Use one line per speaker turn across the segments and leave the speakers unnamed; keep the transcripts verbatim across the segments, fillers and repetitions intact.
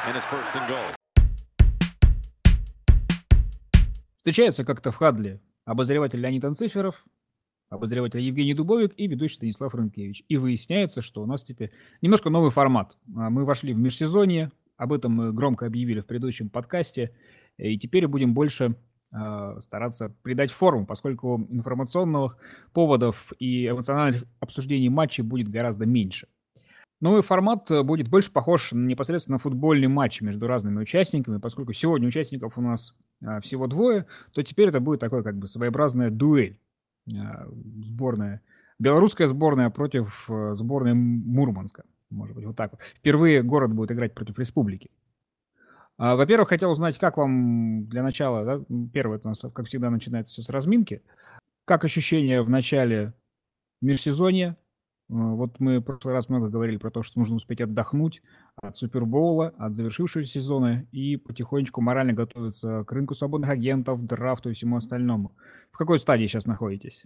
Встречается как-то в Хадли обозреватель Леонид Анциферов, обозреватель Евгений Дубовик и ведущий Станислав Рынкевич. И выясняется, что у нас теперь немножко новый формат. Мы вошли в межсезонье, об этом мы громко объявили в предыдущем подкасте, и теперь будем больше э, стараться придать форму, поскольку информационных поводов и эмоциональных обсуждений матчей будет гораздо меньше. Новый формат будет больше похож непосредственно на футбольный матч между разными участниками, поскольку сегодня участников у нас а, всего двое, то теперь это будет такое как бы своеобразная дуэль. А, сборная, белорусская сборная против а, сборной Мурманска, может быть, вот так вот. Впервые город будет играть против республики. А, во-первых, хотел узнать, как вам для начала, да, первое, это у нас, как всегда, начинается все с разминки. Как ощущения в начале межсезонья? Вот мы в прошлый раз много говорили про то, что нужно успеть отдохнуть от Супербоула, от завершившегося сезона и потихонечку морально готовиться к рынку свободных агентов, драфту и всему остальному. В какой стадии сейчас находитесь?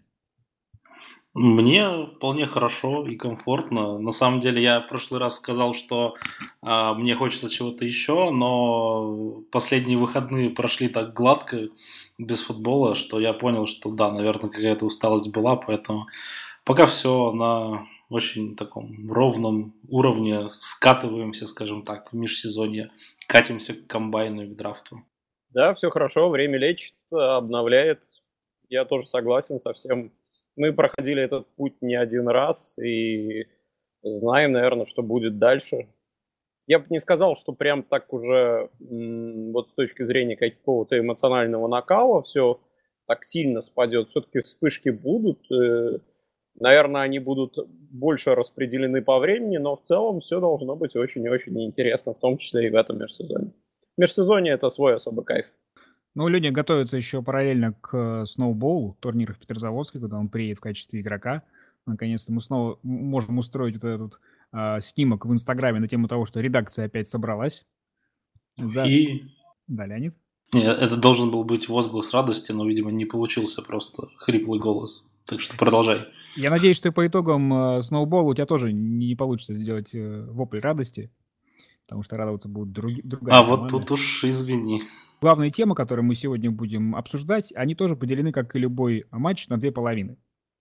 Мне вполне хорошо и комфортно. На самом деле я в прошлый раз сказал, что а, мне хочется чего-то еще, но последние выходные прошли так гладко, без футбола, что я понял, что да, наверное, какая-то усталость была, поэтому пока все на очень таком ровном уровне, скатываемся, скажем так, в межсезонье, катимся к комбайну и к драфту.
Да, все хорошо, время лечит, обновляет. Я тоже согласен со всем. Мы проходили этот путь не один раз и знаем, наверное, что будет дальше. Я бы не сказал, что прям так уже вот с точки зрения какого-то эмоционального накала все так сильно спадет. Все-таки вспышки будут. Наверное, они будут больше распределены по времени, но в целом все должно быть очень и очень интересно, в том числе и в этом межсезонье. Межсезонье — это свой особый кайф.
Ну, люди готовятся еще параллельно к сноубоулу, турниру в Петрозаводске, куда он приедет в качестве игрока. Наконец-то мы снова можем устроить вот этот а, снимок в Инстаграме на тему того, что редакция опять собралась. За...
И...
Да, Леонид?
Нет, это должен был быть возглас радости, но, видимо, не получился, просто хриплый голос. Так что продолжай.
Я надеюсь, что по итогам э, сноубола у тебя тоже не получится сделать э, вопль радости, потому что радоваться будут друг, другая
А
команда.
Вот тут уж извини.
Главные темы, которые мы сегодня будем обсуждать, они тоже поделены, как и любой матч, на две половины.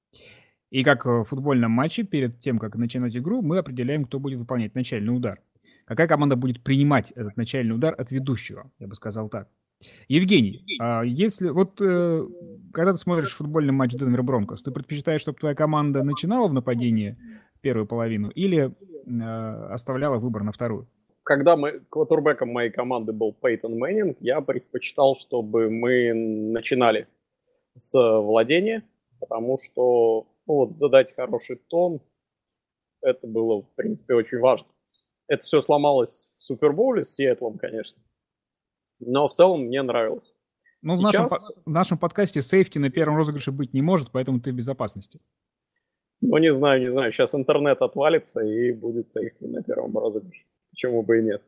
И как в футбольном матче, перед тем, как начинать игру, мы определяем, кто будет выполнять начальный удар. Какая команда будет принимать этот начальный удар от ведущего, я бы сказал так. Евгений, а если вот э, когда ты смотришь футбольный матч Денвер Бронкос, ты предпочитаешь, чтобы твоя команда начинала в нападении первую половину или э, оставляла выбор на вторую?
Когда мы, квотербеком моей команды был Пейтон Мэннинг, я предпочитал, чтобы мы начинали с владения, потому что ну, вот, задать хороший тон, это было, в принципе, очень важно. Это все сломалось в Супербоуле с Сиэтлом, конечно. Но в целом мне нравилось.
Ну, Сейчас... в, нашем, в нашем подкасте сейфти на первом розыгрыше быть не может, поэтому ты в безопасности.
Ну, не знаю, не знаю. Сейчас интернет отвалится и будет сейфти на первом розыгрыше. Почему бы и нет.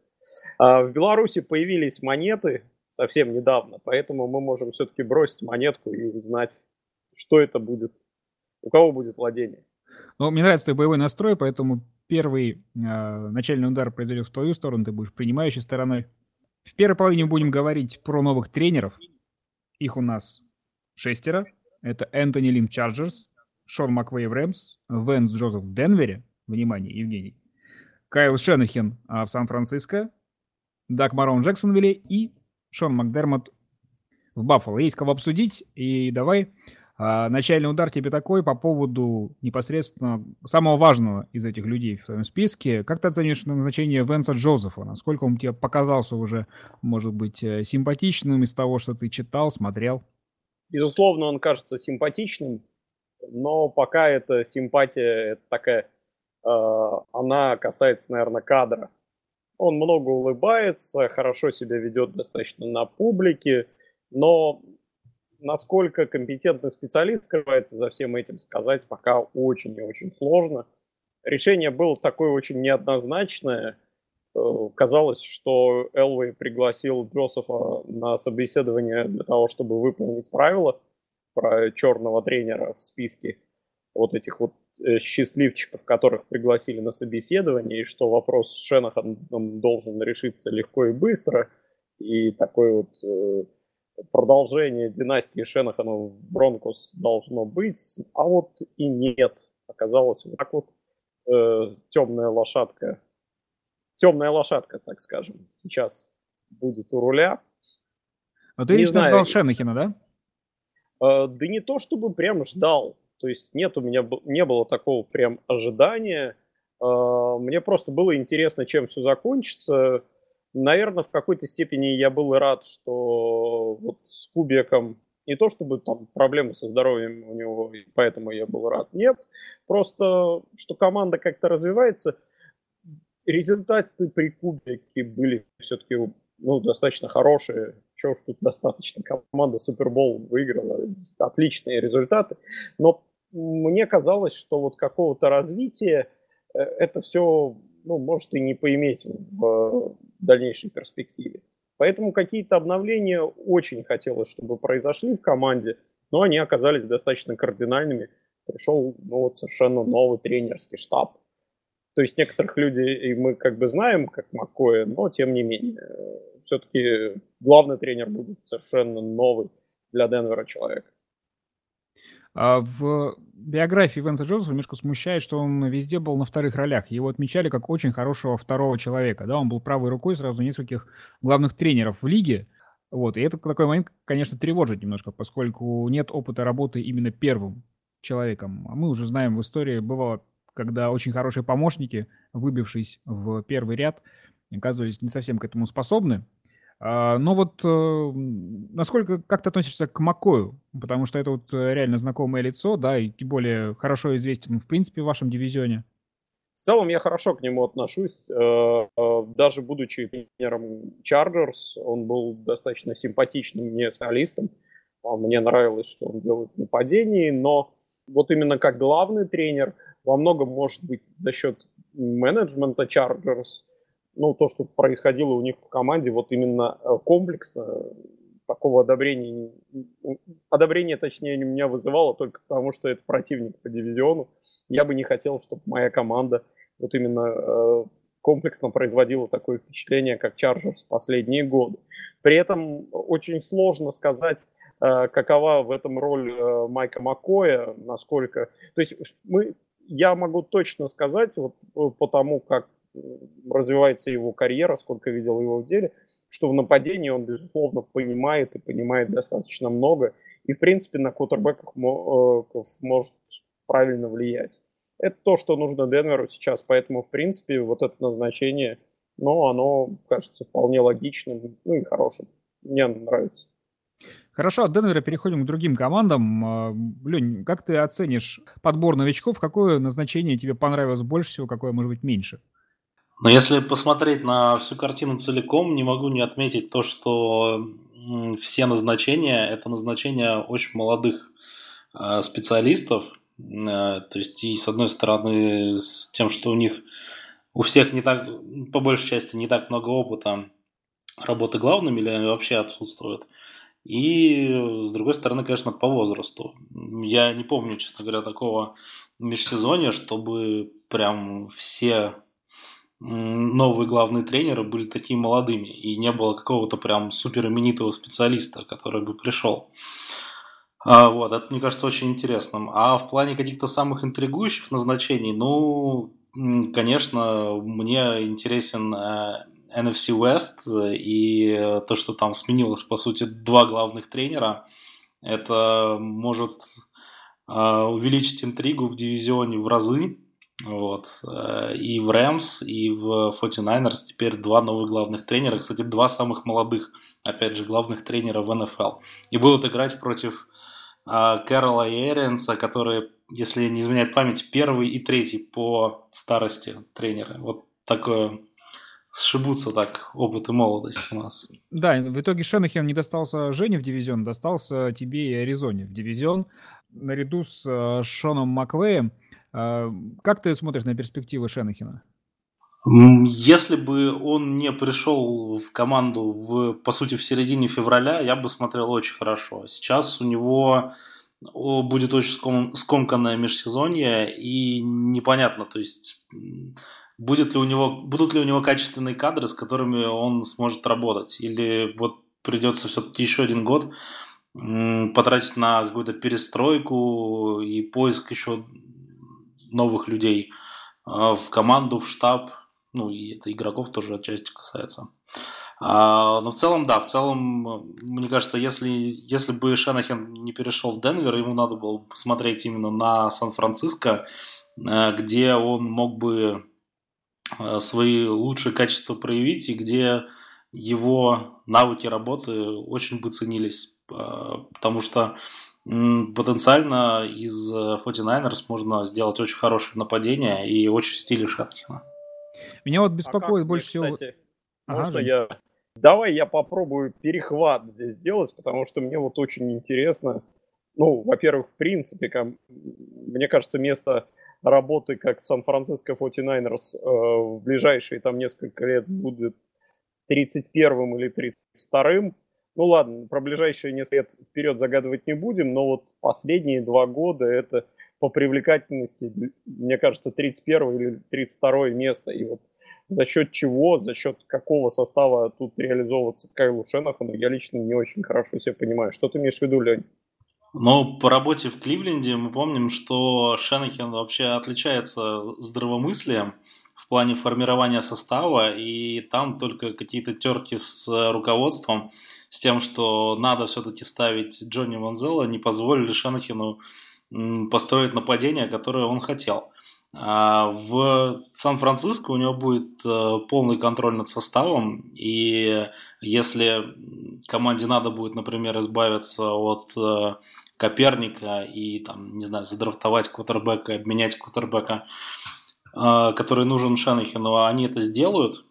А в Беларуси появились монеты совсем недавно, поэтому мы можем все-таки бросить монетку и узнать, что это будет, у кого будет владение.
Ну, мне нравится твой боевой настрой, поэтому первый э, начальный удар произойдет в твою сторону, ты будешь принимающей стороной. В первой половине будем говорить про новых тренеров. Их у нас шестеро. Это Энтони Лин в Чарджерс, Шон Маквей в Рэмс, Вэнс Джозеф в Денвере. Внимание, Евгений. Кайл Шенахен в Сан-Франциско, Даг Марон в Джексонвилле и Шон Макдермот в Баффало. Есть кого обсудить. И давай а, начальный удар тебе такой по поводу непосредственно самого важного из этих людей в твоем списке. Как ты оценишь назначение Венса Джозефа? Насколько он тебе показался уже, может быть, симпатичным из того, что ты читал, смотрел?
Безусловно, он кажется симпатичным, но пока эта симпатия это такая, э, она касается, наверное, кадра. Он много улыбается, хорошо себя ведет достаточно на публике, но насколько компетентный специалист скрывается за всем этим, сказать пока очень и очень сложно. Решение было такое очень неоднозначное. Казалось, что Элвей пригласил Джозефа на собеседование для того, чтобы выполнить правила про черного тренера в списке вот этих вот счастливчиков, которых пригласили на собеседование, и что вопрос с Шенаханом должен решиться легко и быстро, и такое вот продолжение династии Шенаханов в Бронкос должно быть, а вот и нет. Оказалось, вот так вот э, темная лошадка, темная лошадка, так скажем, сейчас будет у руля.
А ты лично ждал Шенахина, да?
Э, да не то, чтобы прям ждал. То есть нет, у меня не было такого прям ожидания. Э, мне просто было интересно, чем все закончится. Наверное, в какой-то степени я был рад, что вот с Кубеком не то чтобы там проблемы со здоровьем у него, и поэтому я был рад. Нет, просто что команда как-то развивается. Результаты при Кубеке были все-таки ну, достаточно хорошие. Чего уж тут достаточно. Команда Супербол выиграла. Отличные результаты. Но мне казалось, что вот какого-то развития это все ну, может и не поиметь в дальнейшей перспективе. Поэтому какие-то обновления очень хотелось, чтобы произошли в команде, но они оказались достаточно кардинальными. Пришел ну, вот совершенно новый тренерский штаб. То есть некоторых людей мы как бы знаем, как Маккоя, но тем не менее. Все-таки главный тренер будет совершенно новый для Денвера человек.
А в биографии Венса Джозефа немножко смущает, что он везде был на вторых ролях. Его отмечали как очень хорошего второго человека. Да, он был правой рукой сразу нескольких главных тренеров в лиге. Вот. И это такой момент, конечно, тревожит немножко, поскольку нет опыта работы именно первым человеком. А мы уже знаем, в истории бывало, когда очень хорошие помощники, выбившись в первый ряд, оказывались не совсем к этому способны. Но вот э, насколько, как ты относишься к Маккою? Потому что это вот реально знакомое лицо, да, и тем более хорошо известен, в принципе, в вашем дивизионе.
В целом я хорошо к нему отношусь. Даже будучи тренером Chargers, он был достаточно симпатичным мне специалистом. Мне нравилось, что он делает в нападении, но вот именно как главный тренер во многом может быть за счет менеджмента Chargers. Ну, то, что происходило у них в команде, вот именно комплексно, такого одобрения, одобрение, точнее, у меня вызывало только потому, что это противник по дивизиону. Я бы не хотел, чтобы моя команда вот именно комплексно производила такое впечатление, как Chargers в последние годы. При этом очень сложно сказать, какова в этом роль Майка Маккоя, насколько... То есть мы, я могу точно сказать, вот по тому, как развивается его карьера, сколько видел его в деле, что в нападении он, безусловно, понимает и понимает достаточно много. И, в принципе, на квотербеках может правильно влиять. Это то, что нужно Денверу сейчас. Поэтому, в принципе, вот это назначение, ну, оно кажется вполне логичным, ну и хорошим. Мне нравится.
Хорошо, от Денвера переходим к другим командам. Лень, как ты оценишь подбор новичков? Какое назначение тебе понравилось больше всего, какое, может быть, меньше?
Но если посмотреть на всю картину целиком, не могу не отметить то, что все назначения – это назначения очень молодых э, специалистов. Э, то есть и с одной стороны с тем, что у них у всех не так, по большей части не так много опыта работы главными или они вообще отсутствуют. И с другой стороны, конечно, по возрасту. Я не помню, честно говоря, такого межсезонья, чтобы прям все новые главные тренеры были такими молодыми, и не было какого-то прям супер именитого специалиста, который бы пришел. А, вот, это, мне кажется, очень интересным. А в плане каких-то самых интригующих назначений, ну, конечно, мне интересен эн эф си West и то, что там сменилось, по сути, два главных тренера. Это может увеличить интригу в дивизионе в разы. Вот. И в Рэмс, и в форти найнерс теперь два новых главных тренера. Кстати, два самых молодых, опять же, главных тренера в эн эф эл. И будут играть против э, Кэрролла и Эрианса, которые, если не изменяет память, первый и третий по старости тренеры. Вот такое... Сшибутся так опыт и молодость у нас.
Да, в итоге Шенахен не достался Жене в дивизион, достался тебе и Аризоне в дивизион. Наряду с э, Шоном Маквеем. Э, как ты смотришь на перспективы Шенахена?
Если бы он не пришел в команду, в, по сути, в середине февраля, я бы смотрел очень хорошо. Сейчас у него будет очень ском, скомканное межсезонье, и непонятно, то есть будет ли у него, будут ли у него качественные кадры, с которыми он сможет работать, или вот придется все-таки еще один год потратить на какую-то перестройку и поиск еще новых людей в команду, в штаб, ну и это игроков тоже отчасти касается. А, но в целом, да, в целом, мне кажется, если, если бы Шенахен не перешел в Денвер, ему надо было посмотреть именно на Сан-Франциско, где он мог бы свои лучшие качества проявить и где его навыки работы очень бы ценились. Потому что потенциально из форти найнерс можно сделать очень хорошее нападение и очень в стиле Шенахена.
Меня вот беспокоит
а
больше всего...
Кстати,
ага,
можно
Жень?
я... Давай я попробую перехват здесь сделать, потому что мне вот очень интересно. Ну, во-первых, в принципе, ко... мне кажется, место работы как Сан-Франциско форти найнерс э, в ближайшие там несколько лет будет тридцать первым или тридцать вторым. Ну ладно, про ближайшие несколько лет вперед загадывать не будем, но вот последние два года это по привлекательности, мне кажется, тридцать первое или тридцать второе место. И вот за счет чего, за счет какого состава тут реализовываться Кайлу Шенахану, я лично не очень хорошо себе понимаю. Что ты имеешь в виду, Лень?
Ну, по работе в Кливленде мы помним, что Шенахен вообще отличается здравомыслием в плане формирования состава, и там только какие-то терки с руководством, с тем, что надо все-таки ставить Джонни Манзелла, не позволили Шенахену построить нападение, которое он хотел. В Сан-Франциско у него будет полный контроль над составом, и если команде надо будет, например, избавиться от Коперника и, там, не знаю, задрафтовать квотербека, обменять квотербека, который нужен Шенахену, они это сделают.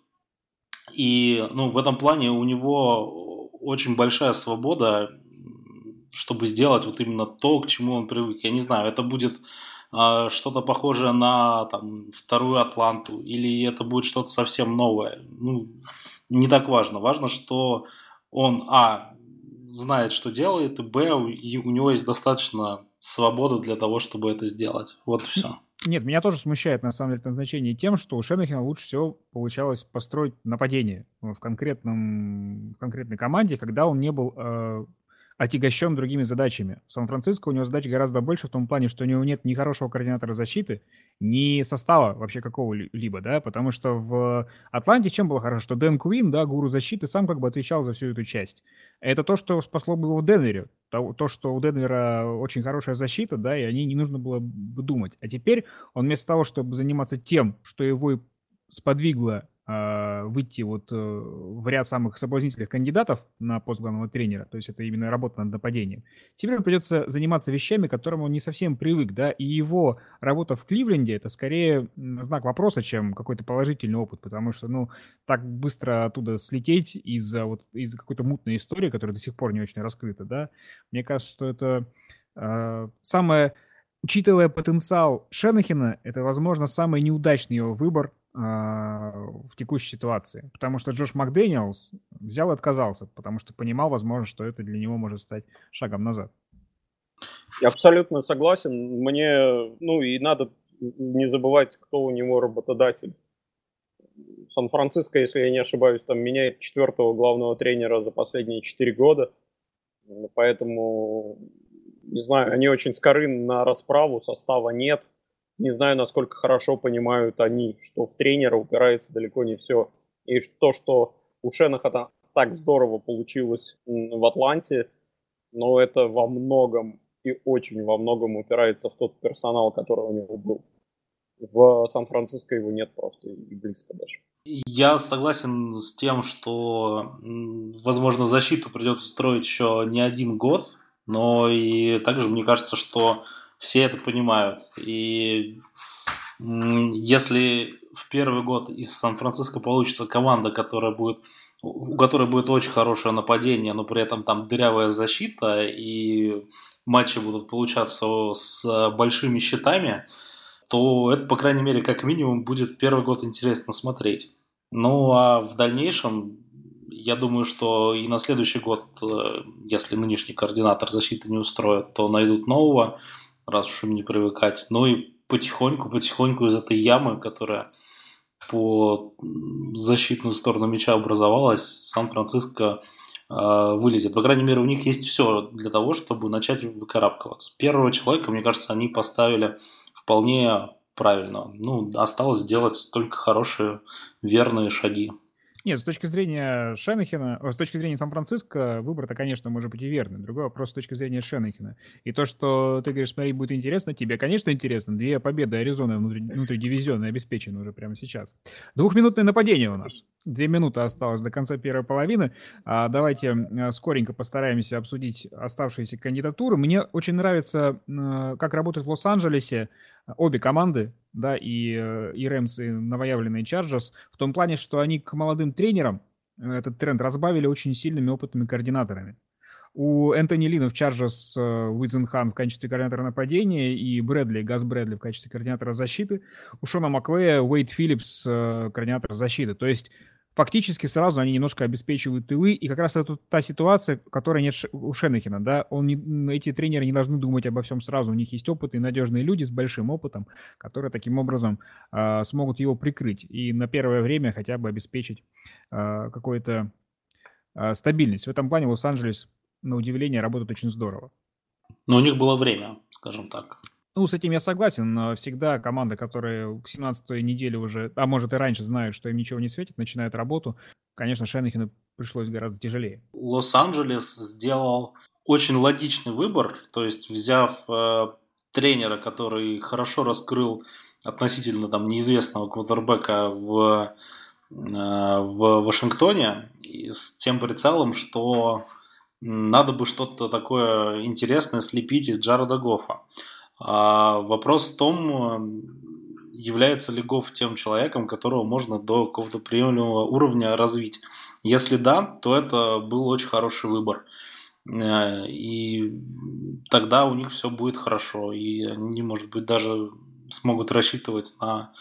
И ну, в этом плане у него очень большая свобода, чтобы сделать вот именно то, к чему он привык. Я не знаю, это будет э, что-то похожее на там, вторую Атланту, или это будет что-то совсем новое. Ну, не так важно. Важно, что он, а, знает, что делает, и, б, у, и у него есть достаточно свободы для того, чтобы это сделать. Вот и все.
Нет, меня тоже смущает, на самом деле, назначение тем, что у Шенахена лучше всего получалось построить нападение в, конкретном, в конкретной команде, когда он не был э, отягощен другими задачами. В Сан-Франциско у него задач гораздо больше в том плане, что у него нет ни хорошего координатора защиты, ни состава вообще какого-либо, да, потому что в Атланте чем было хорошо, что Дэн Куин, да, гуру защиты, сам как бы отвечал за всю эту часть. Это то, что спасло бы его в Денвере, то, то, что у Денвера очень хорошая защита, да, и о ней не нужно было думать. А теперь он вместо того, чтобы заниматься тем, что его и сподвигло э, выйти вот э, в ряд самых соблазнительных кандидатов на пост главного тренера, то есть это именно работа над нападением, теперь ему придется заниматься вещами, к которым он не совсем привык, да, и его работа в Кливленде — это скорее знак вопроса, чем какой-то положительный опыт, потому что, ну, так быстро оттуда слететь из-за вот из-за какой-то мутной истории, которая до сих пор не очень раскрыта, да, мне кажется, что это э, самое... Учитывая потенциал Шенахена, это, возможно, самый неудачный его выбор э, в текущей ситуации. Потому что Джош Макдэниелс взял и отказался, потому что понимал, возможно, что это для него может стать шагом назад.
Я абсолютно согласен. Мне, ну и надо не забывать, кто у него работодатель. Сан-Франциско, если я не ошибаюсь, там меняет четвертого главного тренера за последние четыре года. Поэтому... Не знаю, они очень скоры на расправу, состава нет. Не знаю, насколько хорошо понимают они, что в тренера упирается далеко не все. И то, что у Шенахана так здорово получилось в Атланте, но это во многом и очень во многом упирается в тот персонал, который у него был. В Сан-Франциско его нет просто и близко даже.
Я согласен с тем, что, возможно, защиту придется строить еще не один год. Но и также мне кажется, что все это понимают. И если в первый год из Сан-Франциско получится команда, которая будет, у которой будет очень хорошее нападение, но при этом там дырявая защита, и матчи будут получаться с большими счетами, то это, по крайней мере, как минимум будет первый год интересно смотреть. Ну а в дальнейшем я думаю, что и на следующий год, если нынешний координатор защиты не устроит, то найдут нового, раз уж им не привыкать. Ну и потихоньку-потихоньку из этой ямы, которая по защитную сторону мяча образовалась, Сан-Франциско э, вылезет. По крайней мере, у них есть все для того, чтобы начать выкарабкиваться. Первого человека, мне кажется, они поставили вполне правильно. Ну, осталось сделать только хорошие, верные шаги.
Нет, с точки зрения Шенахена, с точки зрения Сан-Франциско, выбор-то, конечно, может быть и верный. Другой вопрос с точки зрения Шенахена. И то, что ты говоришь, смотри, будет интересно, тебе, конечно, интересно. Две победы Аризоны внутри, внутридивизионные обеспечены уже прямо сейчас. Двухминутное нападение у нас. Две минуты осталось до конца первой половины. А давайте скоренько постараемся обсудить оставшиеся кандидатуры. Мне очень нравится, как работают в Лос-Анджелесе обе команды, да, и, и Рэмс, и новоявленные Чарджерс, в том плане, что они к молодым тренерам этот тренд разбавили очень сильными опытными координаторами. У Энтони Лина в Чарджерс Уизенхан в качестве координатора нападения и Брэдли, Газ Брэдли в качестве координатора защиты. У Шона Маквея Уэйд Филлипс координатор защиты. То есть фактически сразу они немножко обеспечивают тылы, и как раз это та ситуация, которой нет у Шенахена, да, он не, эти тренеры не должны думать обо всем сразу, у них есть опыт и надежные люди с большим опытом, которые таким образом э, смогут его прикрыть и на первое время хотя бы обеспечить э, какую-то э, стабильность. В этом плане Лос-Анджелес, на удивление, работает очень здорово.
Но у них было время, скажем так.
Ну, с этим я согласен, но всегда команда, которая к семнадцатой неделе уже, а может и раньше знают, что им ничего не светит, начинают работу, конечно, Шенахену пришлось гораздо тяжелее.
Лос-Анджелес сделал очень логичный выбор, то есть взяв э, тренера, который хорошо раскрыл относительно там неизвестного квотербека в, э, в Вашингтоне, и с тем прицелом, что надо бы что-то такое интересное слепить из Джареда Гоффа. А вопрос в том, является ли Гофф тем человеком, которого можно до какого-то приемлемого уровня развить. Если да, то это был очень хороший выбор. И тогда у них все будет хорошо. И они, может быть, даже смогут рассчитывать на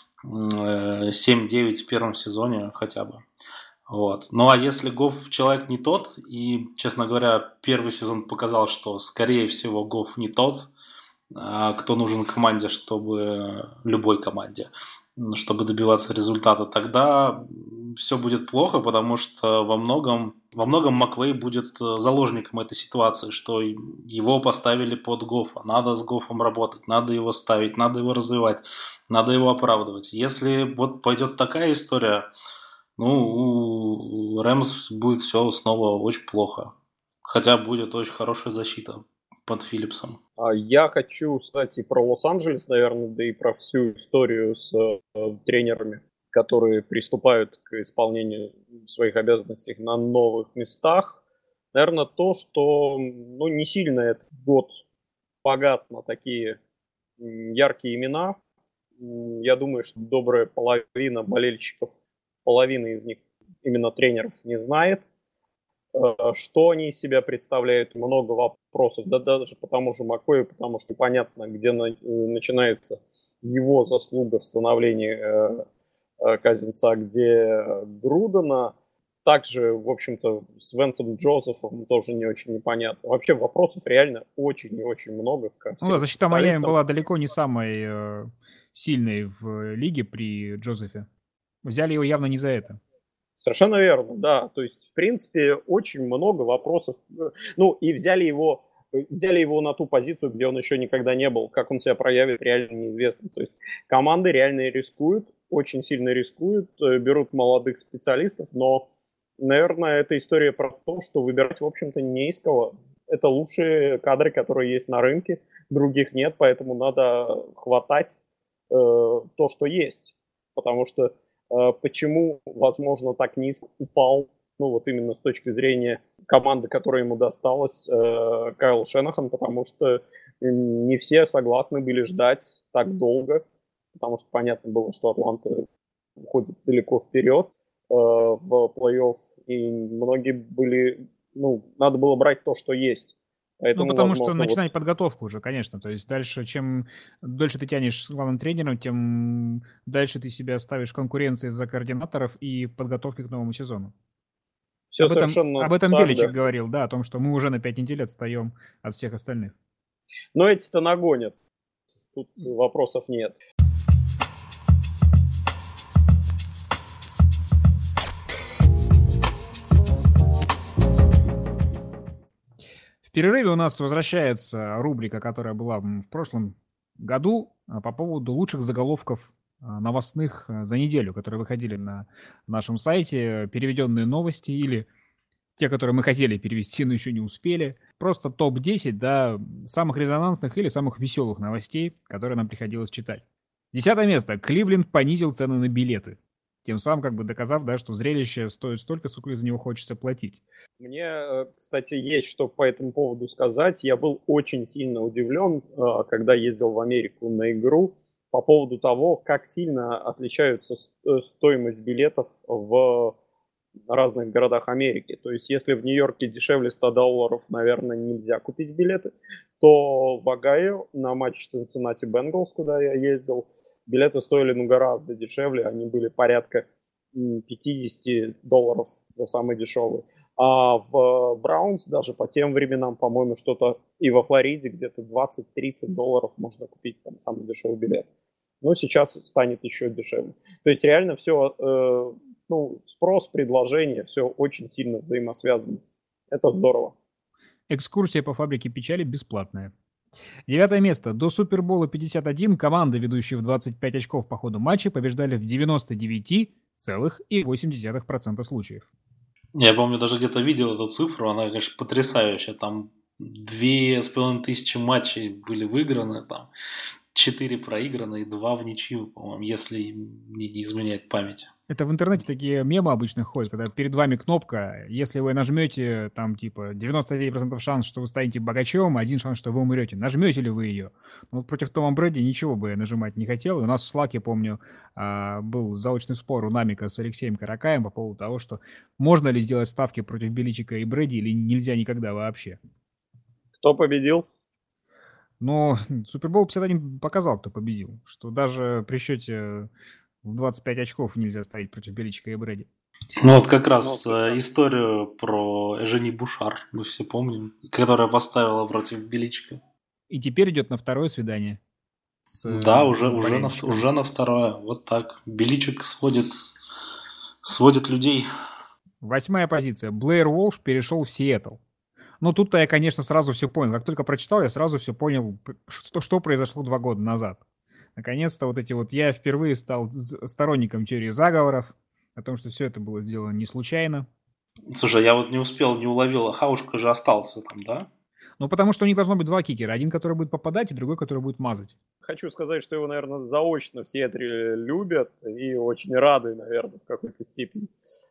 семь-девять в первом сезоне хотя бы. Вот. Ну а если Гофф человек не тот, и, честно говоря, первый сезон показал, что, скорее всего, Гофф не тот, кто нужен команде, чтобы любой команде, чтобы добиваться результата, тогда все будет плохо, потому что во многом, во многом Маквей будет заложником этой ситуации, что его поставили под Гоффа. Надо с Гоффом работать, надо его ставить, надо его развивать, надо его оправдывать. Если вот пойдет такая история, ну, у Рэмс будет все снова очень плохо. Хотя будет очень хорошая защита под Филлипсом.
Я хочу сказать и про Лос-Анджелес, наверное, да и про всю историю с э, тренерами, которые приступают к исполнению своих обязанностей на новых местах. Наверное, то, что ну, не сильно этот год богат на такие яркие имена. Я думаю, что добрая половина болельщиков, половина из них именно тренеров не знает. Что они из себя представляют, много вопросов, да даже по тому же Маквею, потому что понятно, где на, начинается его заслуга в становлении э, э, Казинца, где Грудена. Также, в общем-то, с Венсом Джозефом тоже не очень непонятно. Вообще вопросов реально очень и очень много.
Ну да, защита Майами была далеко не самой э, сильной в лиге при Джозефе. Взяли его явно не за это.
Совершенно верно, да. То есть, в принципе, очень много вопросов. Ну, и взяли его, взяли его на ту позицию, где он еще никогда не был. Как он себя проявит, реально неизвестно. То есть, команды реально рискуют, очень сильно рискуют, берут молодых специалистов, но, наверное, это история про то, что выбирать, в общем-то, не из кого. Это лучшие кадры, которые есть на рынке, других нет, поэтому надо хватать э, то, что есть. Потому что почему, возможно, так низко упал, ну вот именно с точки зрения команды, которая ему досталась, э, Кайл Шенахан, потому что не все согласны были ждать так долго, потому что понятно было, что Атланта уходит далеко вперед э, в плей-офф, и многие были, ну, надо было брать то, что есть.
Поэтому, ну, потому возможно, что начинать вот... подготовку уже, конечно. То есть дальше, чем дольше ты тянешь с главным тренером, тем дальше ты себя ставишь в конкуренции за координаторов и подготовки к новому сезону.
Все
Об этом,
совершенно
об этом
так,
Беличек
да.
говорил, да, о том, что мы уже на пять недель отстаем от всех остальных.
Но эти-то нагонят. Тут вопросов нет.
В перерыве у нас возвращается рубрика, которая была в прошлом году, по поводу лучших заголовков новостных за неделю, которые выходили на нашем сайте, переведенные новости или те, которые мы хотели перевести, но еще не успели. Просто топ десять, да, самых резонансных или самых веселых новостей, которые нам приходилось читать. Десятое место. Кливленд понизил цены на билеты. Тем самым как бы доказав, да, что зрелище стоит столько, сколько за него хочется платить.
Мне, кстати, есть что по этому поводу сказать. Я был очень сильно удивлен, когда ездил в Америку на игру, по поводу того, как сильно отличаются стоимость билетов в разных городах Америки. То есть, если в Нью-Йорке дешевле ста долларов, наверное, нельзя купить билеты, то в Огайо на матч Cincinnati Bengals, куда я ездил, билеты стоили ну гораздо дешевле, они были порядка пятьдесят долларов за самый дешевый. А в Браунс даже по тем временам, по-моему, что-то и во Флориде где-то двадцать-тридцать долларов можно купить там самый дешевый билет. Но сейчас станет еще дешевле. То есть реально все, э, ну, спрос, предложение, все очень сильно взаимосвязано. Это здорово.
Экскурсия по фабрике печали бесплатная. Девятое место. До Супербола пятьдесят один команды, ведущие в двадцать пять очков по ходу матча, побеждали в девяносто девять целых восемь десятых процента случаев.
Я помню, даже где-то видел эту цифру, она, конечно, потрясающая. Там две с половиной тысячи матчей были выиграны, там четыре проиграны и два в ничью, по-моему, если мне не изменяет память.
Это в интернете такие мемы обычно ходят, когда перед вами кнопка, если вы нажмете, там, типа, девяносто девять процентов шанс, что вы станете богачом, один шанс, что вы умрете. Нажмете ли вы ее? Ну, против Тома Брэди ничего бы я нажимать не хотел. И у нас в Slack, я помню, был заочный спор у Намика с Алексеем Каракаем по поводу того, что можно ли сделать ставки против Беличика и Брэди или нельзя никогда вообще.
Кто победил?
Но Супербол пятьдесят один показал, кто победил. Что даже при счете в двадцать пять очков нельзя ставить против Беличика и Брэди.
Ну вот как раз ну, вот, историю про Эжени Бушар, мы все помним, которая поставила против Беличика.
И теперь идет на второе свидание.
С, да, уже, с уже, на, уже на второе. Вот так. Беличик сводит, сводит людей.
Восьмая позиция. Блэйр Уолш перешел в Сиэтл. Ну, тут-то я, конечно, сразу все понял. Как только прочитал, я сразу все понял, что, что произошло два года назад. Наконец-то вот эти вот... Я впервые стал сторонником теории заговоров, о том, что все это было сделано не случайно.
Слушай, я вот не успел, не уловил, а Хаушка же остался там, да?
Ну, потому что у них должно быть два кикера. Один, который будет попадать, и другой, который будет мазать.
Хочу сказать, что его, наверное, заочно все любят и очень рады, наверное, в какой-то степени.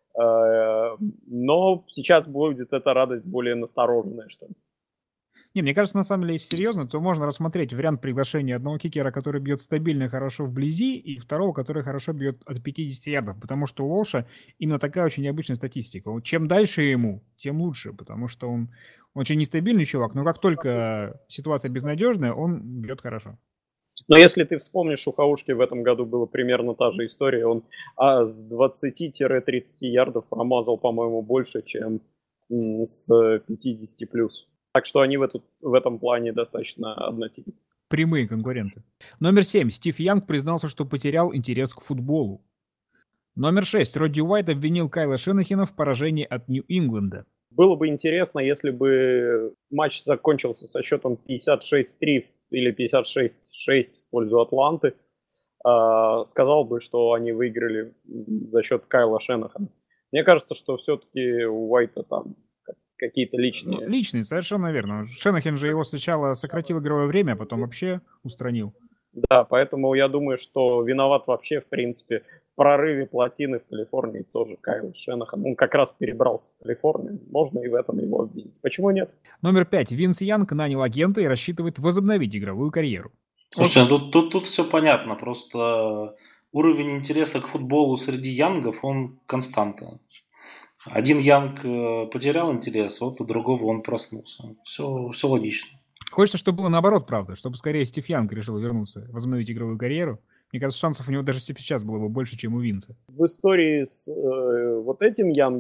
Но сейчас будет эта радость более настороженная, что ли.
Не, мне кажется, на самом деле, если серьезно, то можно рассмотреть вариант приглашения одного кикера, который бьет стабильно и хорошо вблизи, и второго, который хорошо бьет от пятидесяти ярдов, потому что у Уолша именно такая очень необычная статистика. Чем дальше ему, тем лучше, потому что он очень нестабильный чувак, но как только ситуация безнадежная, он бьет хорошо.
Но если ты вспомнишь, у Хаушки в этом году была примерно та же история. Он а, с двадцати-тридцати ярдов промазал, по-моему, больше, чем м, с пятидесяти плюс. Так что они в, эту, в этом плане достаточно однотипны.
Прямые конкуренты. Номер семь. Стив Янг признался, что потерял интерес к футболу. Номер шесть. Родди Уайт обвинил Кайла Шенахина в поражении от Нью-Ингланда.
Было бы интересно, если бы матч закончился со счетом пятьдесят шесть три или пятьдесят шесть шесть в пользу Атланты. Э, сказал бы, что они выиграли за счет Кайла Шенахана. Мне кажется, что все-таки у Уайта там какие-то личные...
Ну, личные, совершенно верно. Шенахин же его сначала сократил игровое время, а потом вообще устранил.
Да, поэтому я думаю, что виноват вообще, в принципе, в прорыве плотины в Калифорнии тоже Кайл Шенахан. Он как раз перебрался в Калифорнию. Можно и в этом его обвинить. Почему нет?
Номер пять. Винс Янг нанял агента и рассчитывает возобновить игровую карьеру.
Слушайте, тут, тут, тут все понятно. Просто уровень интереса к футболу среди янгов, он константа. Один Янг потерял интерес, вот у другого он проснулся. Все, все логично.
Хочется, чтобы было наоборот, правда. Чтобы скорее Стив Янг решил вернуться, возобновить игровую карьеру. Мне кажется, шансов у него даже сейчас было бы больше, чем у Винса.
В истории с э, вот этим Янгом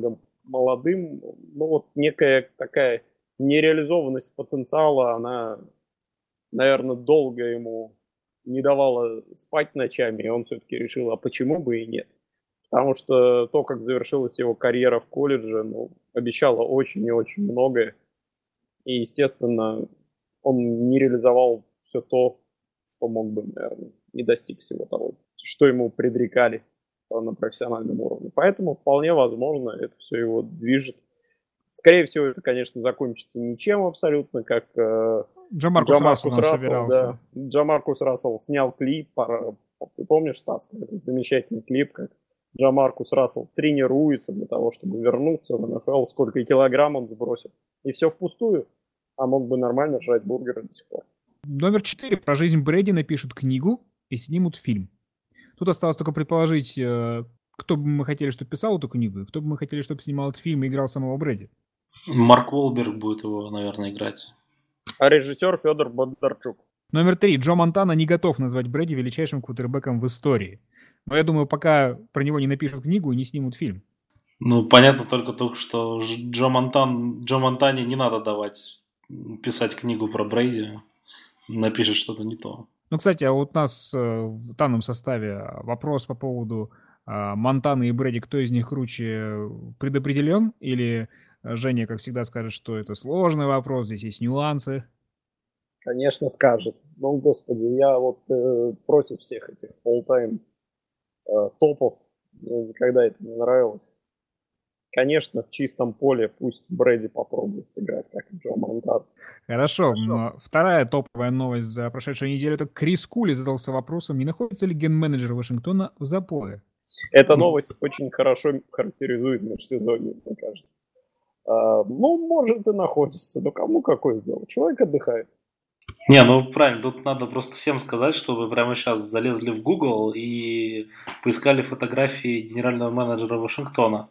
молодым, ну вот некая такая нереализованность потенциала, она, наверное, долго ему не давала спать ночами, и он все-таки решил, а почему бы и нет. Потому что то, как завершилась его карьера в колледже, ну, обещало очень и очень многое. И, естественно, он не реализовал все то, что мог бы, наверное, не достиг всего того, что ему предрекали на профессиональном уровне. Поэтому вполне возможно, это все его движет. Скорее всего, это, конечно, закончится ничем абсолютно, как э,
Джамаркус
Джамаркус
Рассел
Рассел,
собирался.
да. Джамаркус Рассел снял клип, пора- ты помнишь, Стас, этот замечательный клип, как Джамаркус Рассел тренируется для того, чтобы вернуться в эн эф эл, сколько килограмм он сбросит. И все впустую, а мог бы нормально жрать бургеры до сих пор.
Номер четыре. Про жизнь Брэди напишут книгу и снимут фильм. Тут осталось только предположить, э, кто бы мы хотели, чтобы писал эту книгу, и кто бы мы хотели, чтобы снимал этот фильм и играл самого Брэди.
Марк Уолберг будет его, наверное, играть.
А режиссер Федор Бондарчук.
Номер три. Джо Монтана не готов назвать Брэди величайшим квотербеком в истории. Но я думаю, пока про него не напишут книгу и не снимут фильм.
Ну, понятно только то, что Джо, Монтан, Джо Монтане не надо давать писать книгу про Брейди. Напишет что-то не то.
Ну, кстати, а вот у нас в данном составе вопрос по поводу а, Монтаны и Брэди, кто из них круче, предопределен? Или Женя, как всегда, скажет, что это сложный вопрос, здесь есть нюансы?
Конечно, скажет. Ну, господи, я вот э, против всех этих all-time э, топов. Мне никогда это не нравилось. Конечно, в чистом поле пусть Брэди попробует сыграть, как и Джо Монтана.
Хорошо. Хорошо. Вторая топовая новость за прошедшую неделю. Это Крис Кули задался вопросом, не находится ли ген-менеджер Вашингтона в запое.
Эта новость очень хорошо характеризует межсезонье, мне кажется. А, ну, может и находится, но кому какое дело? Человек отдыхает.
Не, ну правильно, тут надо просто всем сказать, чтобы прямо сейчас залезли в Google и поискали фотографии генерального менеджера Вашингтона.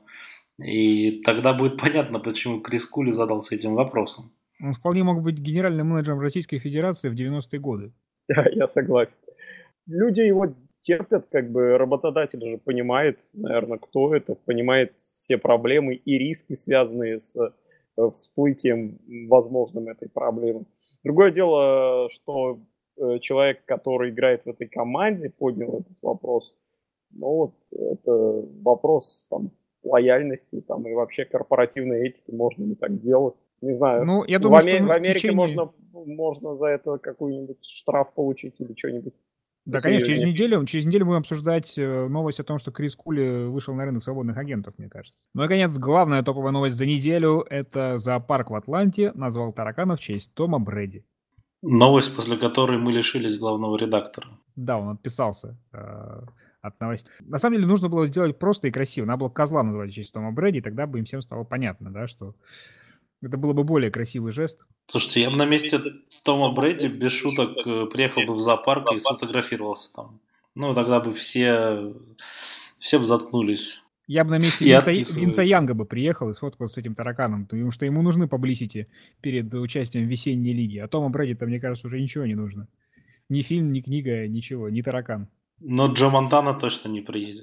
И тогда будет понятно, почему Крис Кули задался этим вопросом.
Он вполне мог быть генеральным менеджером Российской Федерации в девяностые годы.
Да, я согласен. Люди его терпят, как бы работодатель же понимает, наверное, кто это, понимает все проблемы и риски, связанные с всплытием возможным этой проблемы. Другое дело, что человек, который играет в этой команде, поднял этот вопрос. Ну вот, это вопрос там лояльности там, и вообще корпоративной этики, можно ли так делать. Не знаю.
Ну, я думаю,
в, Аме-
что
в Америке
течение...
можно, можно за это какой-нибудь штраф получить или что-нибудь.
Да, конечно, через неделю, через неделю будем обсуждать новость о том, что Крис Кули вышел на рынок свободных агентов, мне кажется. Ну и, наконец, главная топовая новость за неделю – это зоопарк в Атланте назвал таракана в честь Тома Брэди.
Новость, после которой мы лишились главного редактора.
Да, он отписался э, от новостей. На самом деле нужно было сделать просто и красиво. Надо было козла назвать в честь Тома Брэди, тогда бы им всем стало понятно, да, что это было бы более красивый жест.
Слушайте, я бы на месте Тома Брэди без шуток приехал бы в зоопарк и сфотографировался там. Ну, тогда бы все, все бы заткнулись.
Я бы на месте Винса, Винса Янга бы приехал и сфоткался с этим тараканом, потому что ему нужны паблисити перед участием в весенней лиге. А Тома Брэди-то, мне кажется, уже ничего не нужно. Ни фильм, ни книга, ничего, ни таракан.
Но Джо Монтана точно не приедет.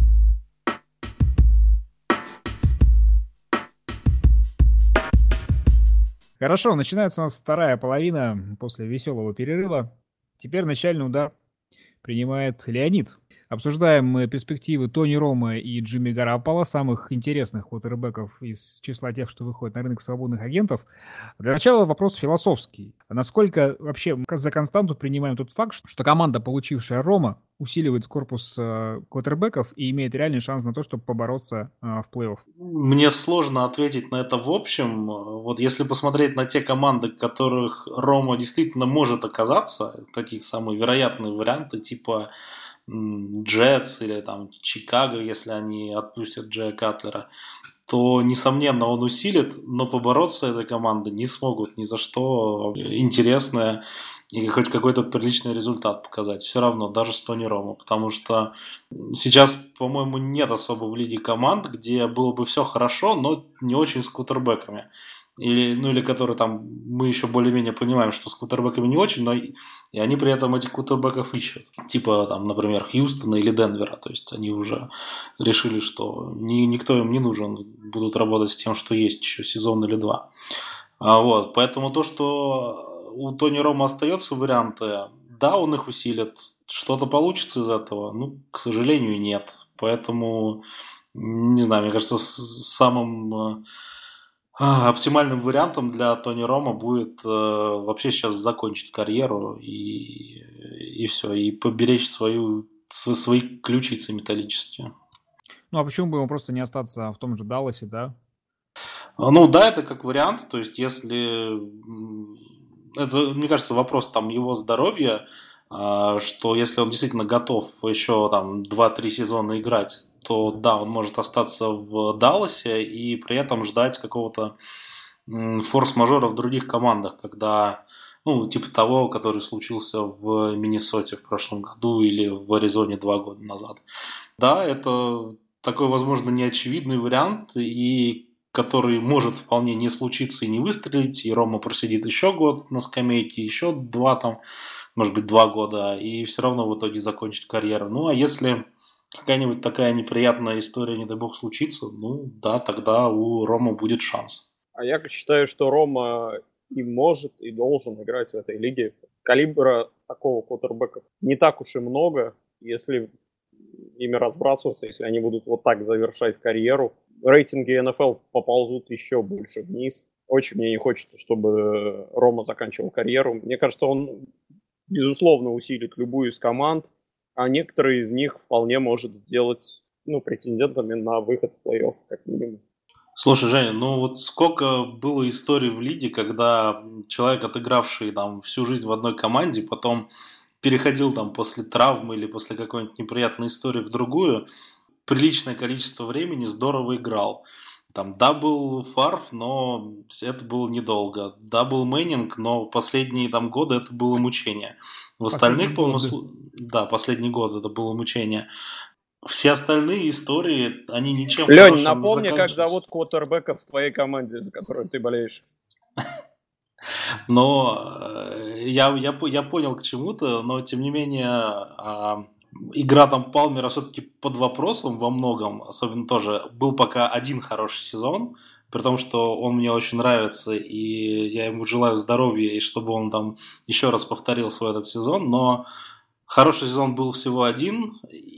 Хорошо, начинается у нас вторая половина после веселого перерыва. Теперь начальный удар принимает Леонид. Обсуждаем мы перспективы Тони Ромо и Джимми Гарапполо, самых интересных квотербеков из числа тех, что выходят на рынок свободных агентов. Для начала вопрос философский. Насколько вообще за константу принимаем тот факт, что команда, получившая Ромо, усиливает корпус квотербеков и имеет реальный шанс на то, чтобы побороться в плей-офф?
Мне сложно ответить на это в общем. Вот если посмотреть на те команды, в которых Ромо действительно может оказаться, такие самые вероятные варианты, типа Джетс или там Чикаго, если они отпустят Джея Катлера, то, несомненно, он усилит, но побороться этой командой не смогут ни за что интересное и хоть какой-то приличный результат показать. Все равно, даже с Тони Ромо, потому что сейчас, по-моему, нет особо в лиге команд, где было бы все хорошо, но не очень с квотербеками. или, ну, или которые там мы еще более-менее понимаем, что с квотербеками не очень, но и, и они при этом этих квотербеков ищут. Типа, там, например, Хьюстона или Денвера. То есть они уже решили, что ни, никто им не нужен, будут работать с тем, что есть еще сезон или два. А вот, поэтому то, что у Тони Ромо остается варианты, да, он их усилит, что-то получится из этого, ну, к сожалению, нет. Поэтому, не знаю, мне кажется, самым а, оптимальным вариантом для Тони Ромо будет э, вообще сейчас закончить карьеру и, и все, и поберечь свою, свои ключицы металлические.
Ну, а почему бы ему просто не остаться в том же Далласе, да?
Ну да, это как вариант, то есть если... Это, мне кажется, вопрос там его здоровья, что если он действительно готов еще там два-три сезона играть, то да, он может остаться в Далласе и при этом ждать какого-то форс-мажора в других командах, когда, ну, типа того, который случился в Миннесоте в прошлом году или в Аризоне два года назад. Да, это такой, возможно, неочевидный вариант, и который может вполне не случиться и не выстрелить, и Рома просидит еще год на скамейке, еще два там, может быть, два года, и все равно в итоге закончить карьеру. Ну, а если какая-нибудь такая неприятная история, не дай бог, случится, ну, да, тогда у Рома будет шанс.
А я считаю, что Рома и может, и должен играть в этой лиге. Калибра такого квотербека не так уж и много, если ими разбрасываться, если они будут вот так завершать карьеру. Рейтинги эн эф эл поползут еще больше вниз. Очень мне не хочется, чтобы Рома заканчивал карьеру. Мне кажется, он, безусловно, усилит любую из команд, а некоторые из них вполне может сделать, ну, претендентами на выход в плей-офф, как минимум.
Слушай, Женя, ну вот сколько было историй в лиге, когда человек, отыгравший там всю жизнь в одной команде, потом переходил там после травмы или после какой-нибудь неприятной истории в другую, приличное количество времени здорово играл. Там, да, был Фарф, но это было недолго. Да, был Мэннинг, но последние там годы это было мучение. В остальных, по-моему, слу... да, последний год это было мучение. Все остальные истории, они ничем
Лень,
хорошим
напомни,
не
как зовут квотербека в твоей команде, за которую ты болеешь.
Но я, я, я понял к чему-то, но тем не менее игра там Палмера все-таки под вопросом во многом, особенно тоже был пока один хороший сезон, при том, что он мне очень нравится, и я ему желаю здоровья, и чтобы он там еще раз повторил свой этот сезон, но хороший сезон был всего один,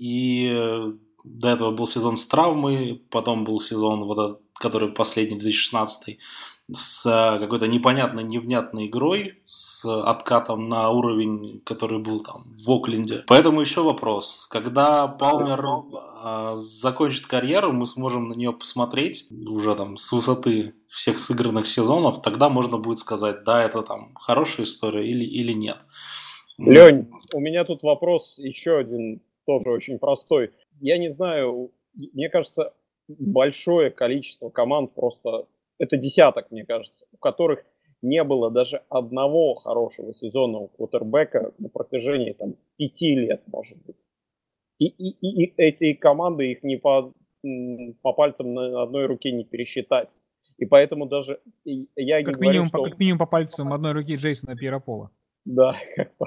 и до этого был сезон с травмой, потом был сезон, вот этот, который последний, две тысячи шестнадцатый, с какой-то непонятной, невнятной игрой, с откатом на уровень, который был там в Окленде. Поэтому еще вопрос. Когда Палмер э, закончит карьеру, мы сможем на нее посмотреть уже там с высоты всех сыгранных сезонов, тогда можно будет сказать, да, это там хорошая история или, или нет.
Лень, у меня тут вопрос еще один, тоже очень простой. Я не знаю, мне кажется, большое количество команд просто... Это десяток, мне кажется, у которых не было даже одного хорошего сезона у квотербека на протяжении там, пяти лет, может быть. И, и, и эти команды, их не по, по пальцам на одной руке не пересчитать. И поэтому даже я
как
не
минимум,
говорю, что...
Как минимум по пальцам одной руки Джейсона Пьеро-Пола.
Да,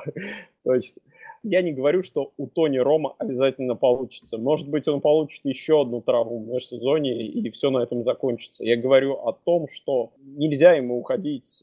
точно. Я не говорю, что у Тони Рома обязательно получится. Может быть, он получит еще одну травму в межсезонье, и все на этом закончится. Я говорю о том, что нельзя ему уходить.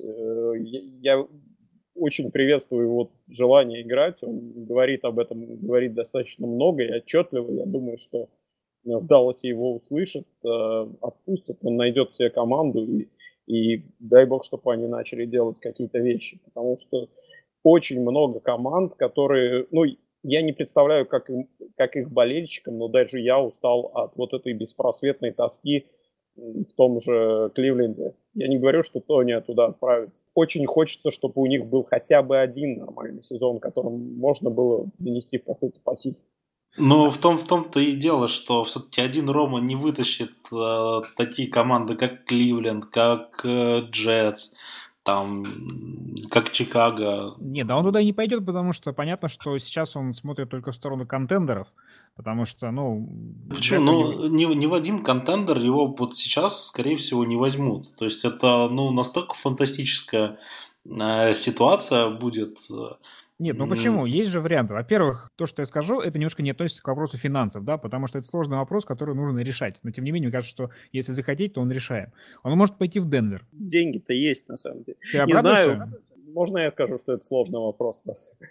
Я очень приветствую его желание играть. Он говорит об этом, говорит достаточно много и отчетливо. Я думаю, что в Далласе его услышат, отпустят, он найдет себе команду, и, и дай бог, чтобы они начали делать какие-то вещи. Потому что очень много команд, которые, ну, я не представляю, как, им, как их болельщикам, но даже я устал от вот этой беспросветной тоски в том же Кливленде. Я не говорю, что Тони туда отправится. Очень хочется, чтобы у них был хотя бы один нормальный сезон, которым можно было занести в какой-то пассив.
Ну, в, том, в том-то и дело, что все-таки один Рома не вытащит э, такие команды, как Кливленд, как э, Джетс, там, как Чикаго.
Не, да он туда не пойдет, потому что понятно, что сейчас он смотрит только в сторону контендеров. Потому что, ну...
Почему? Ну, не, не в один контендер его вот сейчас, скорее всего, не возьмут. То есть это, ну, настолько фантастическая э, ситуация будет.
Нет, ну почему? Есть же варианты. Во-первых, то, что я скажу, это немножко не относится к вопросу финансов, да, потому что это сложный вопрос, который нужно решать. Но, тем не менее, мне кажется, что если захотеть, то он решаем. Он может пойти в Денвер.
Деньги-то есть, на самом деле.
Ты
не знаю,
обрадуешься?
можно я скажу, что это сложный вопрос?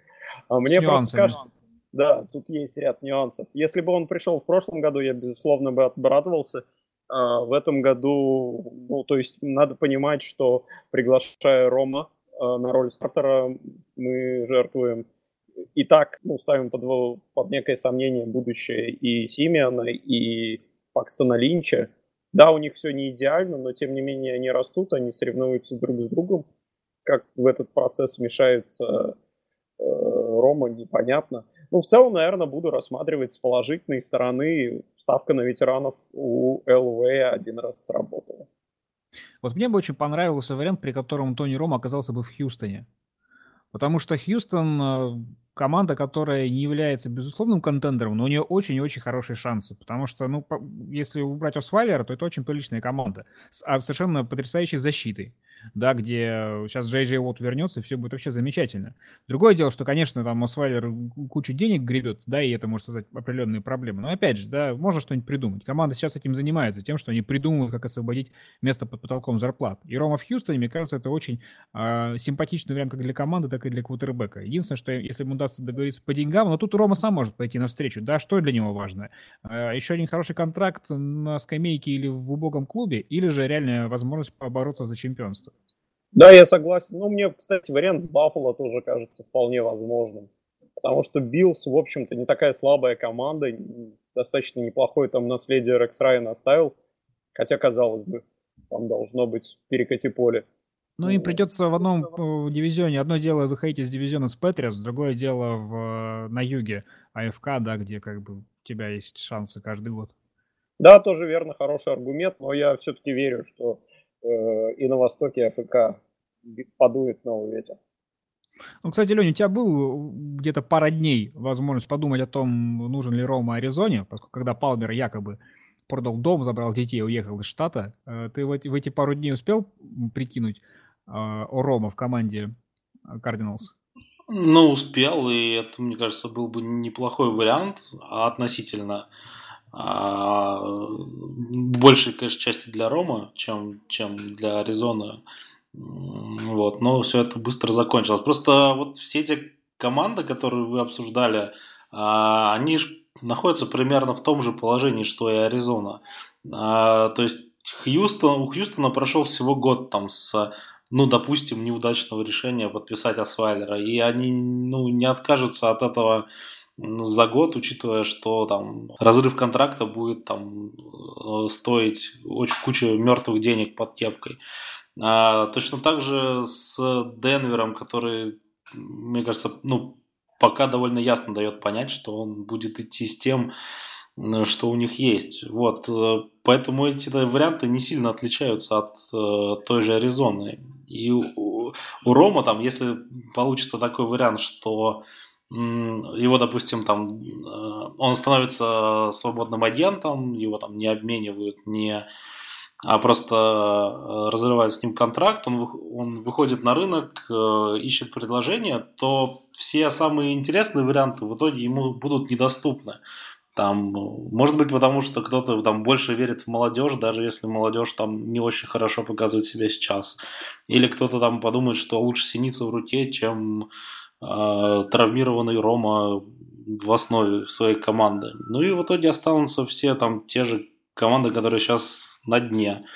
А мне
С
просто
нюансами.
кажется, да, тут есть ряд нюансов. Если бы он пришел в прошлом году, я, безусловно, бы обрадовался. А в этом году, ну, то есть надо понимать, что приглашая Рома а, на роль стартера, мы жертвуем и так, ну, ставим под, под некое сомнение будущее и Симеона, и Пакстона Линча. Да, у них все не идеально, но тем не менее они растут, они соревнуются друг с другом. Как в этот процесс вмешается э, Рома, непонятно. Ну, в целом, наверное, буду рассматривать с положительной стороны. Ставка на ветеранов у эл ви один раз сработала.
Вот мне бы очень понравился вариант, при котором Тони Рома оказался бы в Хьюстоне. Потому что Хьюстон команда, которая не является безусловным контендером, но у нее очень и очень хорошие шансы. Потому что, ну, если убрать Освайлера, то это очень приличная команда с совершенно потрясающей защитой. Да, где сейчас Джей Джей Уотт вернется, и все будет вообще замечательно. Другое дело, что, конечно, там Освайлер кучу денег гребет, да, и это может создать определенные проблемы. Но опять же, да, можно что-нибудь придумать. Команда сейчас этим занимается, тем, что они придумывают, как освободить место под потолком зарплат. И Рома в Хьюстоне, мне кажется, это очень э, симпатичный вариант как для команды, так и для квотербека. Единственное, что если ему удастся договориться по деньгам, но тут Рома сам может пойти навстречу. Да, что для него важно? Э, еще один хороший контракт на скамейке или в убогом клубе, или же реальная возможность побороться за чемпионство.
Да, я согласен. Ну, мне, кстати, вариант с Баффало тоже кажется вполне возможным. Потому что Биллс, в общем-то, не такая слабая команда. Достаточно неплохое там наследие Рекс Райан оставил. Хотя, казалось бы, там должно быть перекати поле.
Ну, им придется в одном дивизионе. Одно дело выходить из дивизиона с Патриотс, другое дело в, на юге АФК, да, где как бы у тебя есть шансы каждый год.
Да, тоже верно, хороший аргумент, но я все-таки верю, что э, и на востоке АФК подует новый ветер.
Ну, кстати, Леня, у тебя был где-то пара дней возможность подумать о том, нужен ли Рома Аризоне, поскольку когда Палмер якобы продал дом, забрал детей, уехал из штата. Ты в эти, в эти пару дней успел прикинуть э, о Рома в команде Кардиналс?
Ну, успел, и это, мне кажется, был бы неплохой вариант относительно а, большей, конечно, части для Рома, чем, чем для Аризоны. Вот, но все это быстро закончилось. Просто вот все эти команды, которые вы обсуждали, а, они же находятся примерно в том же положении, что и Аризона. А, то есть Хьюстон, у Хьюстона прошел всего год там с, ну, допустим, неудачного решения подписать Освайлера, и они, ну, не откажутся от этого за год, учитывая, что там разрыв контракта будет там стоить очень кучу мертвых денег под кепкой. А, точно так же с Денвером, который, мне кажется, ну, пока довольно ясно дает понять, что он будет идти с тем, что у них есть. Вот. Поэтому эти варианты не сильно отличаются от э, той же Аризоны. И у, у Рома, там, если получится такой вариант, что его, допустим, там, он становится свободным агентом, его там не обменивают, не, а просто разрывают с ним контракт, он, он выходит на рынок, ищет предложение, то все самые интересные варианты в итоге ему будут недоступны. Там, может быть, потому что кто-то там больше верит в молодежь, даже если молодежь там не очень хорошо показывает себя сейчас. Или кто-то там подумает, что лучше Синица в руке, чем травмированный Рома в основе своей команды. Ну и в итоге останутся все там те же команды, которые сейчас на дне.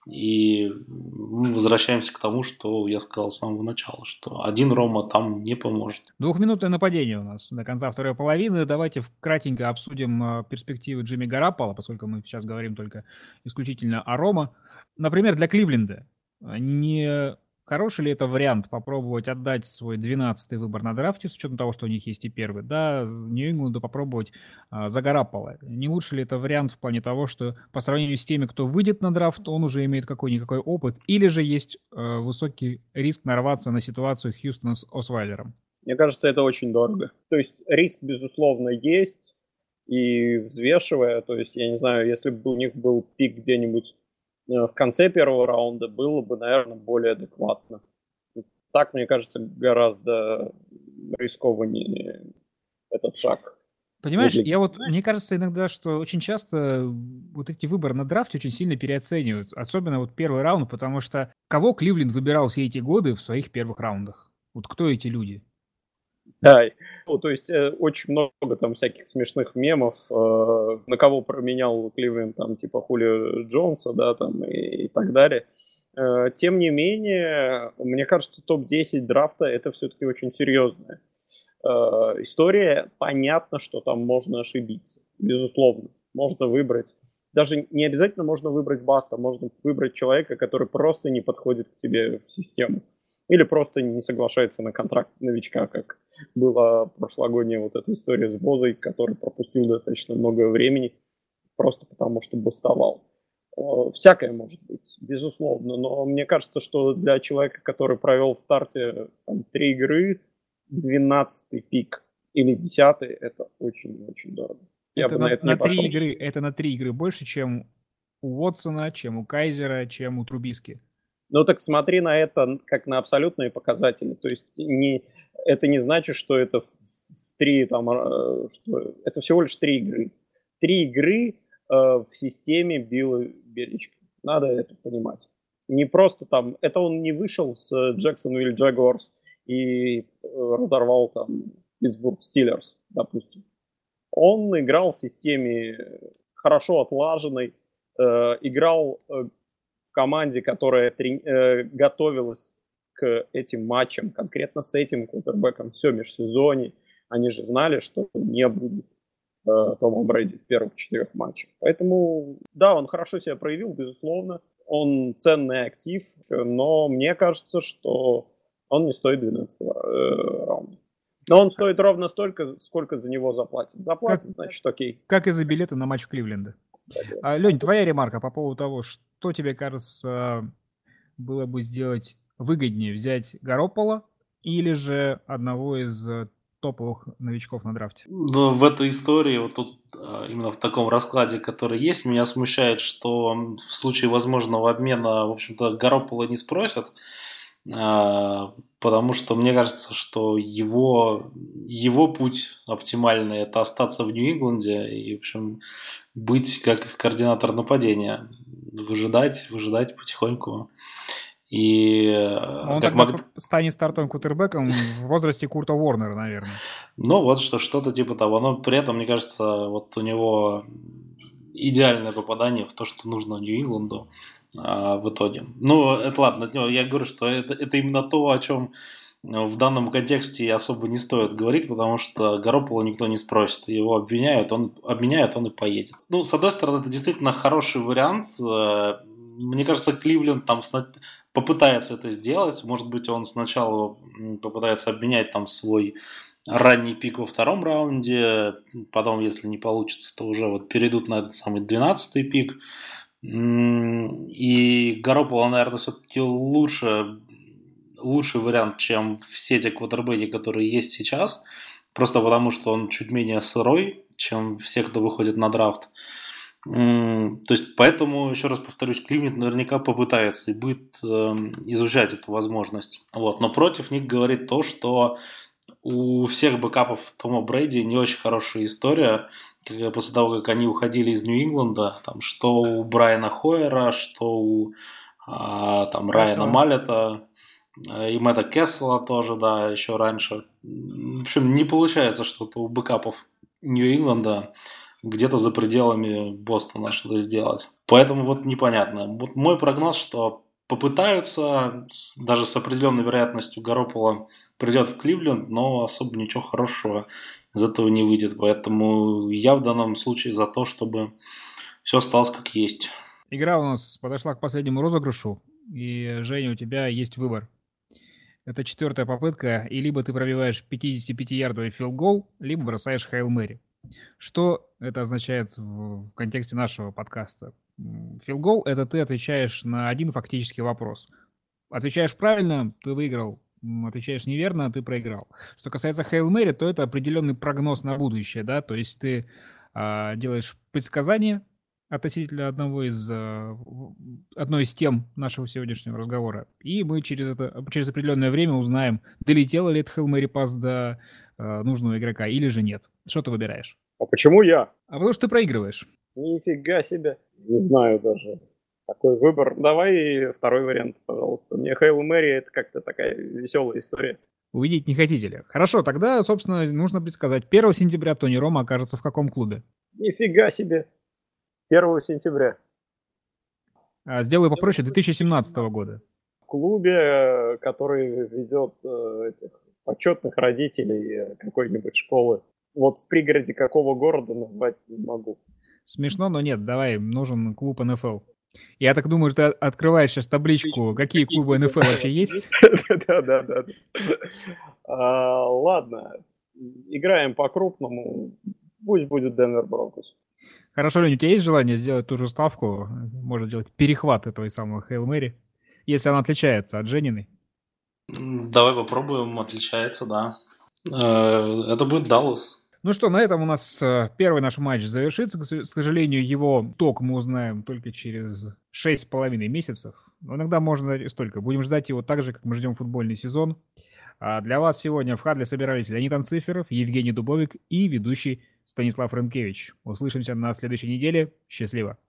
И мы возвращаемся к тому, что я сказал с самого начала, что один Рома там не поможет.
Двухминутное нападение у нас до конца второй половины. Давайте кратенько обсудим перспективы Джимми Гарапполо, поскольку мы сейчас говорим только исключительно о Рома. Например, для Кливленда не... Хороший ли это вариант попробовать отдать свой двенадцатый выбор на драфте, с учетом того, что у них есть и первый, да, Нью-Ингланду попробовать а, за Гарапполо? Не лучше ли это вариант в плане того, что по сравнению с теми, кто выйдет на драфт, он уже имеет какой-никакой опыт, или же есть а, высокий риск нарваться на ситуацию Хьюстона с Освайлером?
Мне кажется, это очень дорого. То есть риск, безусловно, есть. и взвешивая, то есть, я не знаю, если бы у них был пик где-нибудь э, в конце первого раунда, было бы, наверное, более адекватно. Так, мне кажется, гораздо рискованнее этот шаг.
Понимаешь,
выглядит.
я вот, мне кажется иногда, что очень часто вот эти выборы на драфте очень сильно переоценивают, особенно вот первый раунд, потому что кого Кливленд выбирал все эти годы в своих первых раундах? Вот кто эти люди?
Да, ну, то есть э, очень много там всяких смешных мемов, э, на кого променял Кливленд, там, типа Хулио Джонса, да, там, и, и так далее. Э, тем не менее, мне кажется, топ десять драфта это все-таки очень серьезная э, история. Понятно, что там можно ошибиться, безусловно. Можно выбрать, даже не обязательно можно выбрать баста, можно выбрать человека, который просто не подходит к тебе в систему. Или просто не соглашается на контракт новичка, как была прошлогодняя вот эта история с Бозой, который пропустил достаточно много времени, просто потому что бастовал. Всякое может быть, безусловно, но мне кажется, что для человека, который провел в старте там, три игры, двенадцатый пик или десятый, это очень-очень дорого. Я
Это
бы
на,
на это
на
не
три
пошел.
игры, это на три игры больше, чем у Уотсона, чем у Кайзера, чем у Трубиски.
Ну так смотри на это как на абсолютные показатели. То есть не, это не значит, что это в, в три, там, что это всего лишь три игры. Три игры э, в системе Билла Беличка. Надо это понимать. Не просто там, это он не вышел с Джексонвилл Джагуарс и разорвал там Питтсбург Стиллерс, допустим. Он играл в системе хорошо отлаженной, э, играл э, в команде, которая трени- э, готовилась к этим матчам, конкретно с этим квотербеком, все межсезонье. Они же знали, что не будет э, Тома Брэди в первых четырех матчах. Поэтому, да, он хорошо себя проявил, безусловно. Он ценный актив, но мне кажется, что он не стоит двенадцатого э, раунда. Но он стоит ровно столько, сколько за него заплатят. Заплатят,
Как,
значит, окей.
как и за билеты на матч Кливленда. А, Лень, твоя ремарка по поводу того, что тебе кажется было бы сделать выгоднее, взять Гаропполо или же одного из топовых новичков на драфте?
Но в этой истории, вот тут именно в таком раскладе, который есть, меня смущает, что в случае возможного обмена, в общем-то, Гаропполо не спросят, потому что мне кажется, что его, его путь оптимальный – это остаться в Нью-Ингланде и, в общем, быть как их координатор нападения, выжидать, выжидать потихоньку. И
он
как
тогда
мог...
станет стартовым кутербэком в возрасте Курта Уорнера, наверное.
Ну, вот что, что-то типа того. Но при этом, мне кажется, вот у него идеальное попадание в то, что нужно Нью-Ингланду а, в итоге. Ну, это ладно. Я говорю, что это, это именно то, о чем в данном контексте особо не стоит говорить, потому что Гаропполо никто не спросит. Его обвиняют, он обменяют, он и поедет. Ну, с одной стороны, это действительно хороший вариант. Мне кажется, Кливленд там попытается это сделать. Может быть, он сначала попытается обменять там свой ранний пик во втором раунде. Потом, если не получится, то уже вот перейдут на этот самый двенадцатый пик. И Гаропполо, наверное, все-таки лучше, лучший вариант, чем все те квотербеки, которые есть сейчас. Просто потому, что он чуть менее сырой, чем все, кто выходит на драфт. То есть, поэтому, еще раз повторюсь, Кливленд наверняка попытается и будет э, изучать эту возможность. Вот. Но против них говорит то, что у всех бэкапов Тома Брэди не очень хорошая история. После того, как они уходили из Нью-Ингланда, там, что у Брайана Хойера, что у а, там, Райана Маллета и Мэтта Кессела тоже, да, еще раньше. В общем, не получается что-то у бэкапов Нью-Ингланда где-то за пределами Бостона что-то сделать. Поэтому вот непонятно. Вот мой прогноз, что попытаются, даже с определенной вероятностью Гаропполо придет в Кливленд, но особо ничего хорошего из этого не выйдет. Поэтому я в данном случае за то, чтобы все осталось как есть.
Игра у нас подошла к последнему розыгрышу, и, Женя, у тебя есть выбор. Это четвертая попытка, и либо ты пробиваешь пятидесятипятиярдовый филд-гол, либо бросаешь Хейл Мэри. Что это означает в контексте нашего подкаста? Филд-гол – это ты отвечаешь на один фактический вопрос. Отвечаешь правильно – ты выиграл. Отвечаешь неверно – ты проиграл. Что касается Хейл Мэри, то это определенный прогноз на будущее, да, то есть ты а, делаешь предсказания относительно одного из, а, в- одной из тем нашего сегодняшнего разговора. И мы через, это, через определенное время узнаем, долетела ли этот Hail Mary пас до а, нужного игрока или же нет. Что ты выбираешь?
А почему я?
А потому что ты проигрываешь.
Нифига себе. Не знаю даже. Такой выбор. Давай второй вариант, пожалуйста. Мне Hail Mary это как-то такая веселая история.
Увидеть не хотите ли? Хорошо, тогда, собственно, нужно предсказать. первого сентября Тони Рома окажется в каком клубе?
Нифига себе. первого сентября.
А, Сделаю попроще, две тысячи семнадцатого года.
В клубе, э, который ведет э, этих почетных родителей э, какой-нибудь школы. Вот в пригороде какого города назвать не могу.
Смешно, но нет, давай, нужен клуб эн эф эл. Я так думаю, ты открываешь сейчас табличку, какие клубы эн эф эл вообще есть.
Да-да-да. А, Ладно, играем по-крупному. Пусть будет Денвер Бронкос.
Хорошо, Лень, у тебя есть желание сделать ту же ставку? Можно сделать перехват этого самого Hail Mary, если она отличается от Жениной.
М, Давай попробуем, отличается, да. Э, Это будет Даллас.
Ну что, на этом у нас э, первый наш матч завершится. К с- к сожалению, его итог мы узнаем только через шесть с половиной месяцев. Но иногда можно и столько. Будем ждать его так же, как мы ждем футбольный сезон. А для вас сегодня в Хадле собирались Леонид Анциферов, Евгений Дубовик и ведущий Станислав Рынкевич. Услышимся на следующей неделе. Счастливо!